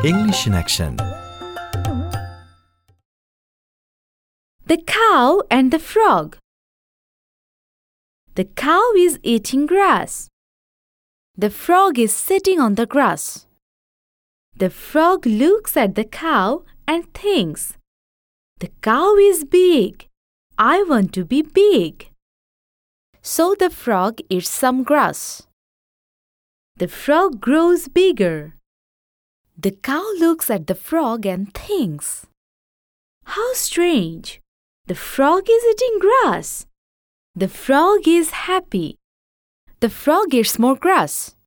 English in action. The cow and the frog. The cow is eating grass. The frog is sitting on the grass. The frog looks at the cow and thinks, "The cow is big. I want to be big." So the frog eats some grass. The frog grows bigger. The cow looks at the frog and thinks, "How strange! The frog is eating grass." The frog is happy. The frog eats more grass.